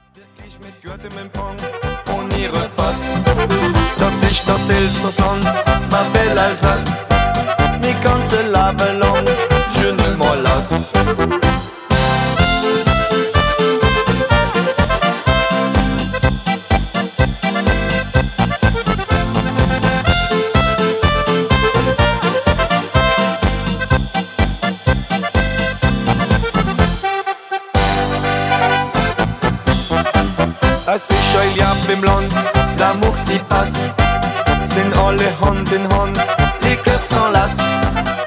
Wirklich mit gutem Empfang und ihre Pass. Das ist das Elsassland, ma belle Alsace. Mi ganze Leben lang, je ne m'en lasse. Es ist ein Jahr im Land, l'amour s'y passe. Sind alle Hand in Hand, les cœurs s'enlacent.